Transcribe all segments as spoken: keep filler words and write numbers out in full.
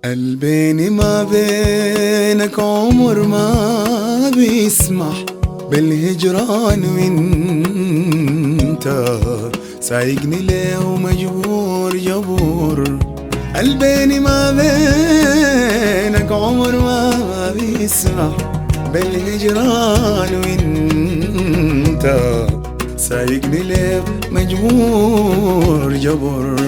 قلبيني ما بينك عمر ما بيسمح بالهجران، وانت سايقني ليه ومجبور جبور. قلبيني ما بينك عمر ما بيسمح بالهجران، وانت سايقني ليه مجبور جبور.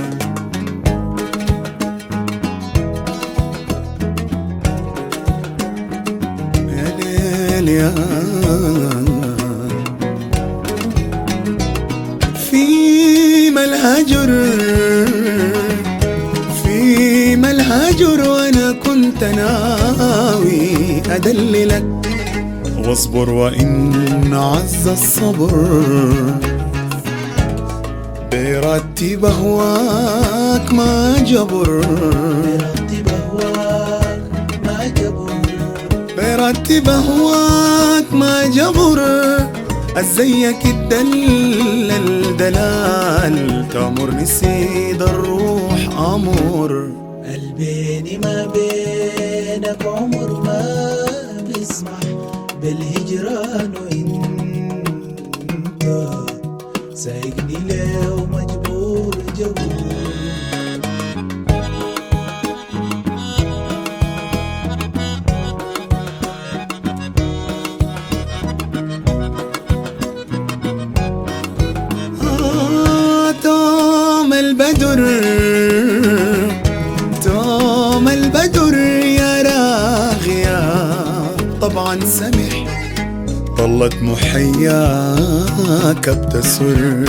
فيما الهجر فيما الهجر وانا كنت ناوي ادللك واصبر، وان عز الصبر بإرادتي بهواك ما جبر. بإرادتي بهواك ما جبر. ازيك الدلل دلال تامر نسيد الروح امور. قلبيني ما بينك عمر ما بيسمح بالهجران، وانت سايقني ليه ومجبور جبور. توم البدر توم البدر يا راغية طبعا سمح، طلت محياك بتسر.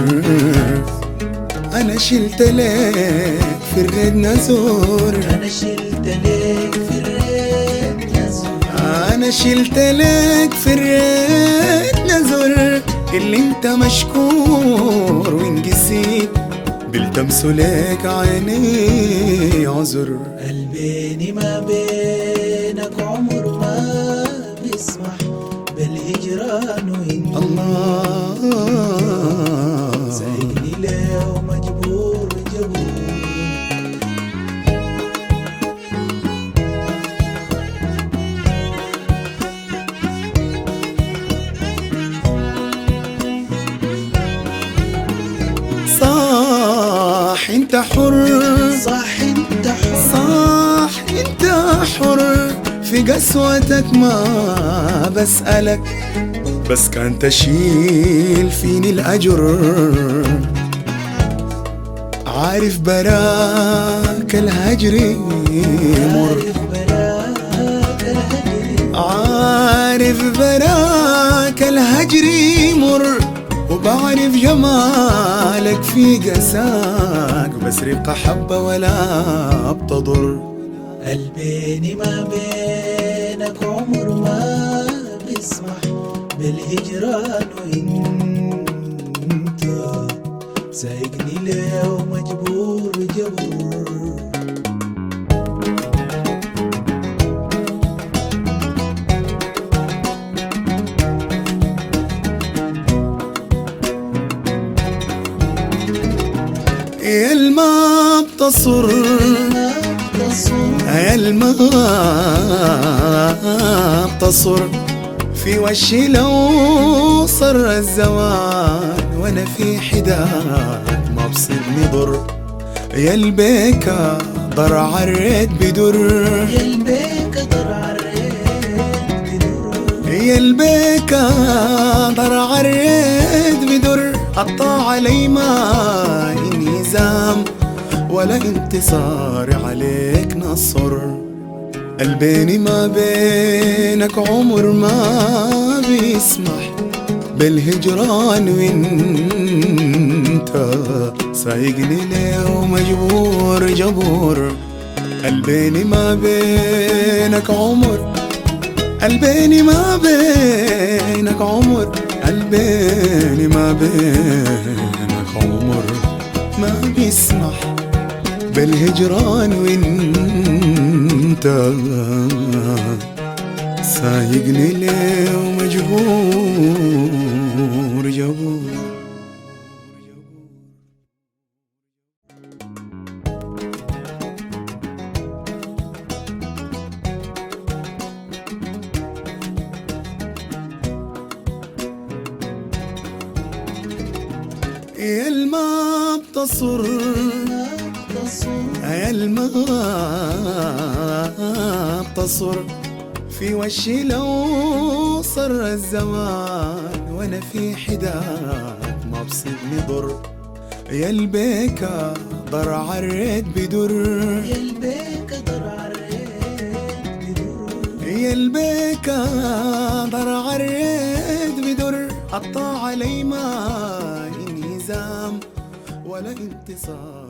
أنا شلت لك في الريد نزور. أنا شلت لك في الريد نزور. أنا شلت لك في الريد نزور. اللي انت مشكور وانقسيت بالتمس لك عيني عذر. قلبيني ما بينك عمر ما بيسمح بالهجران، وانت الله سايقني ليه ومجبور جبور. صح انت حر، صح انت حر، صح انت حر في قسوتك ما بسألك، بس كان تشيل فيني الأجر. عارف براك الهجر مر، عارف براك الهجر مر، وبعرف جمالك في قساك، بس ربقى حبة ولا بتضر. قلبيني ما بينك عمر ما بيسمح بالهجران، وانت سايقني ليه ومجبور جبور. يا الماء بتصر، يا الماء بتصر في وشي لو صر الزوال، وانا في حداك ما بصيبني ضر. يا البيكة ضر عالريت بدر، يا البيكة ضر عالريت بدر. يا البيكة ضر عالريت بدر. قطع علي ما نظام ولا انتصار عليك نصر. قلبيني ما بينك عمر ما بيسمح بالهجران، وانت سايقني ليه ومجبور جبور. قلبيني ما بينك عمر، قلبيني ما بينك عمر، قلبيني ما بينك عمر ما بيسمح بالهجران، وانت سايقني ليه ومجبور جبور. يا الما بتصر يا الما بتصر في وشي لو صر الزمان وانا في حداك ما بصيبني ضر يا البيكا ضر عريت بدر يا البيك ضر عريت بدر يا البيكا ضر عريت بدر قطع علي ما انهزام ولا انتصار